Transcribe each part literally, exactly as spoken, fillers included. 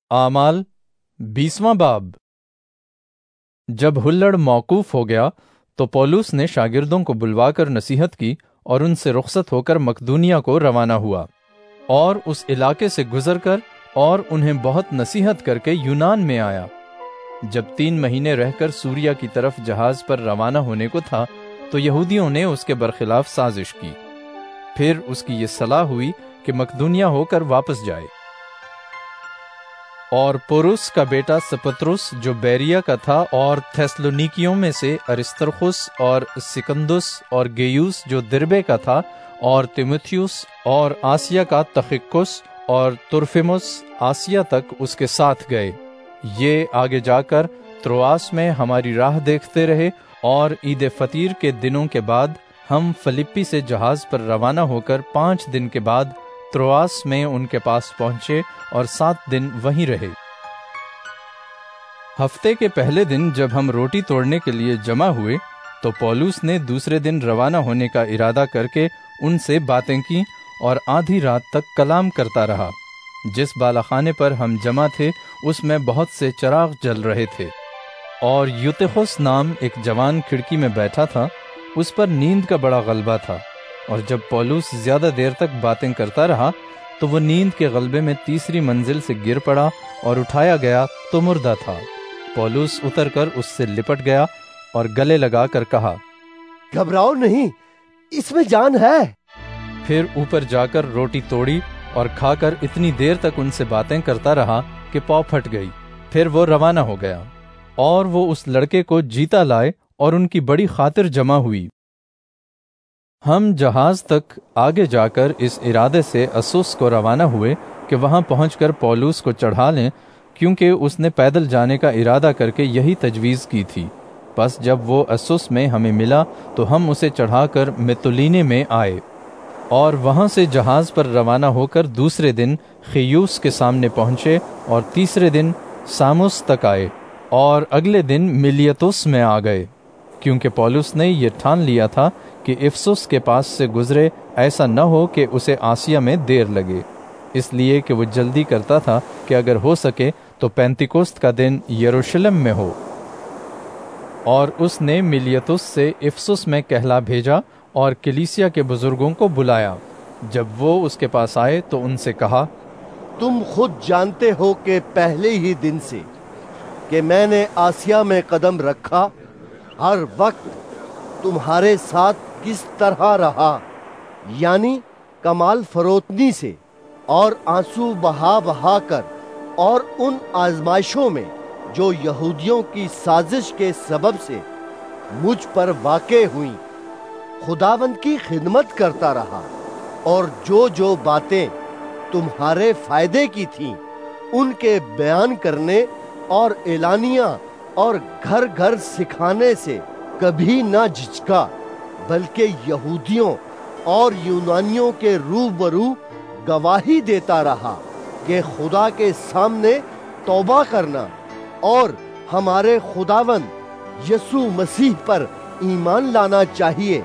आमाल बीसवां बाब। जब हुल्लड़ मौकूफ हो गया तो पौलुस ने शागिर्दों को बुलवाकर नसीहत की और उनसे रुखसत होकर मकदूनिया को रवाना हुआ और उस इलाके से गुजरकर और उन्हें बहुत नसीहत करके यूनान में आया। जब तीन महीने रहकर सूरिया की तरफ जहाज पर रवाना होने को था तो यहूदियों ने उसके बरखिलाफ साजिश की। फिर उसकी ये सलाह हुई कि मकदूनिया होकर वापस जाए। और पुरुस का बेटा सपत्रुस जो बेरिया का था और थेसलोनिकियों में से अरिस्तर्खुस और सिकंदुस और गेयूस जो दिरबे का था और तिमुथियुस और आसिया का तखिकुस और तुरफिमुस आसिया तक उसके साथ गए। ये आगे जाकर त्रोआस में हमारी राह देखते रहे और ईद फतीर के दिनों के बाद हम फिलिप्पी से जहाज पर रवाना होकर पांच दिन के बाद त्रोआस में उनके पास पहुंचे और सात दिन वहीं रहे। हफ्ते के पहले दिन जब हम रोटी तोड़ने के लिए जमा हुए तो पौलुस ने दूसरे दिन रवाना होने का इरादा करके उनसे बातें की और आधी रात तक कलाम करता रहा। जिस बालाखाने पर हम जमा थे उसमें बहुत से चिराग जल रहे थे और यूतिखुस नाम एक जवान खिड़की में बैठा था। उस पर नींद का बड़ा गलबा था और जब पौलुस ज्यादा देर तक बातें करता रहा तो वो नींद के गलबे में तीसरी मंजिल से गिर पड़ा और उठाया गया तो मुर्दा था। पौलुस उतरकर उससे लिपट गया और गले लगाकर कहा, घबराओ नहीं, इसमें जान है। फिर ऊपर जाकर रोटी तोड़ी और खाकर इतनी देर तक उनसे बातें करता रहा कि पौ फट गई। फिर वो रवाना हो गया और वो उस लड़के को जीता लाए और उनकी बड़ी खातिर जमा हुई। हम जहाज तक आगे जाकर इस इरादे से अस्सुस को रवाना हुए कि वहां पहुंचकर पौलुस को चढ़ा लें, क्योंकि उसने पैदल जाने का इरादा करके यही तजवीज़ की थी। बस जब वो अस्सुस में हमें मिला तो हम उसे चढ़ाकर मितुलीने में आए और वहां से जहाज पर रवाना होकर दूसरे दिन खियूस के सामने पहुंचे और तीसरे दिन सामुस तक आए और अगले दिन मिलियतुस में आ गए, क्योंकि पौलुस ने ये ठान लिया था कि इफसुस के पास से गुजरे ऐसा न हो कि उसे आसिया में देर लगे। इसलिए कि वो जल्दी करता था कि अगर हो सके तो पेंतिकोस्त का दिन यरूशलेम में हो। और उसने मिलियतुस से इफसुस में कहला भेजा और कलीसिया के बुजुर्गों को बुलाया। जब वो उसके पास आए तो उनसे कहा, तुम खुद जानते हो कि पहले ही दिन से कि मैंने आसिया में कदम रखा हर वक्त तुम्हारे साथ किस तरह रहा, यानी कमाल फरोतनी से और आंसू बहा बहा कर और उन आजमाइशों में जो यहूदियों की साजिश के सबब से मुझ पर वाक़े हुई खुदावंद की खिदमत करता रहा और जो जो बातें तुम्हारे फायदे की थीं उनके बयान करने और एलानिया और घर घर सिखाने से कभी ना झिझका, बल्कि यहूदियों और यूनानियों के रूबरू गवाही देता रहा कि खुदा के सामने तौबा करना और हमारे खुदावंद यीशु मसीह पर ईमान लाना चाहिए।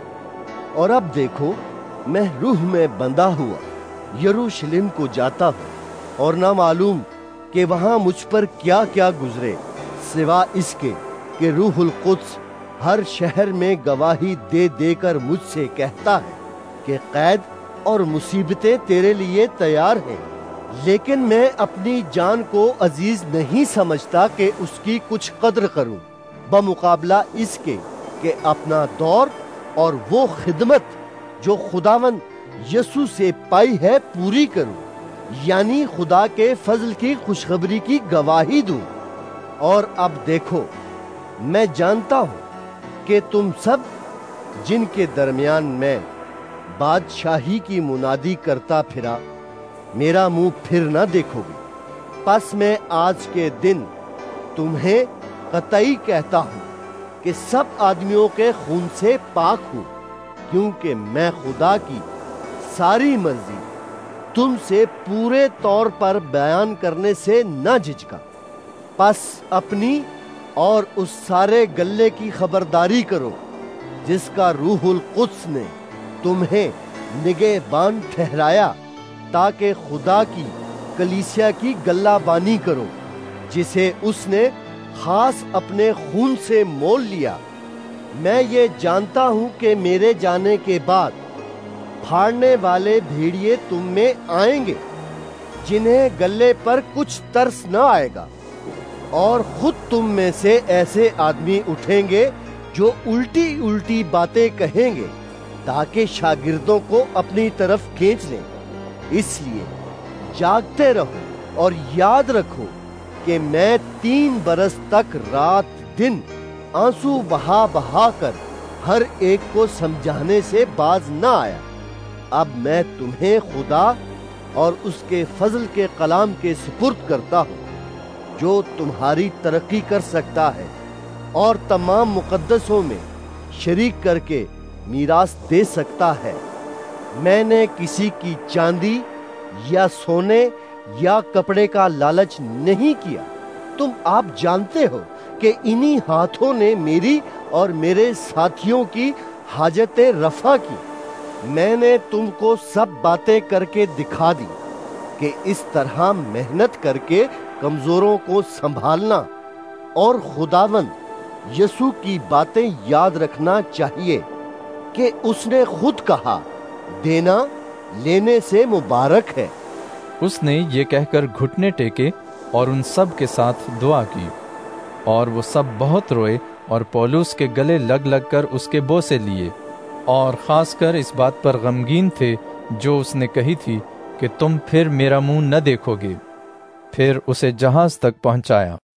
और अब देखो, मैं रूह में बंधा हुआ यरूशलेम को जाता हूँ और ना मालूम कि वहाँ मुझ पर क्या क्या गुजरे, सिवा इसके कि रूहुल कुद्स हर शहर में गवाही दे देकर मुझसे कहता है कि कैद और मुसीबतें तेरे लिए तैयार हैं। लेकिन मैं अपनी जान को अजीज नहीं समझता कि उसकी कुछ कद्र करूं, बमुकाबला इसके कि अपना दौर और वो खिदमत जो खुदावंद यीशु से पाई है पूरी करूं, यानी खुदा के फजल की खुशखबरी की गवाही दूं। और अब देखो, मैं जानता हूं कि तुम सब जिनके दरमियान मैं बादशाही की मुनादी करता फिरा मेरा मुंह फिर ना देखोगे। बस मैं आज के दिन तुम्हें कतई कहता हूं कि सब आदमियों के खून से पाक हूं, क्योंकि मैं खुदा की सारी मर्जी तुमसे पूरे तौर पर बयान करने से न झिझका। बस अपनी और उस सारे गल्ले की खबरदारी करो जिसका रूहुल कुद्स ने तुम्हें निगहबान ठहराया, ताकि खुदा की کلیسیا کی گلہ بانی کرو جسے اس نے خاص اپنے خون سے مول لیا۔ میں یہ جانتا ہوں کہ میرے جانے کے بعد پھاڑنے والے بھیڑیے تم میں آئیں گے جنہیں گلے پر کچھ ترس نہ آئے گا، اور خود تم میں سے ایسے آدمی اٹھیں گے جو الٹی الٹی باتیں کہیں گے تاکہ شاگردوں کو اپنی طرف کھینچ لیں۔ اس لیے جاگتے رہو اور یاد رکھو کہ میں تین برس تک رات دن آنسو بہا بہا کر ہر ایک کو سمجھانے سے باز نہ آیا۔ اب میں تمہیں خدا اور اس کے فضل کے کلام کے سپرد کرتا ہوں جو تمہاری ترقی کر سکتا ہے اور تمام مقدسوں میں شریک کر کے میراث دے سکتا ہے۔ میں نے کسی کی چاندی یا سونے یا کپڑے کا لالچ نہیں کیا۔ تم آپ جانتے ہو کہ انہی ہاتھوں نے میری اور میرے ساتھیوں کی حاجتیں رفع کی۔ میں نے تم کو سب باتیں کر کے دکھا دی کہ اس طرح محنت کر کے کمزوروں کو سنبھالنا اور خداوند یسوع کی باتیں یاد رکھنا چاہیے کہ اس نے خود کہا، دینا لینے سے مبارک ہے۔ اس نے یہ کہہ کر گھٹنے ٹیکے اور ان سب کے ساتھ دعا کی، اور وہ سب بہت روئے اور پولس کے گلے لگ لگ کر اس کے بوسے لیے، اور خاص کر اس بات پر غمگین تھے جو اس نے کہی تھی کہ تم پھر میرا منہ نہ دیکھو گے۔ پھر اسے جہاز تک پہنچایا۔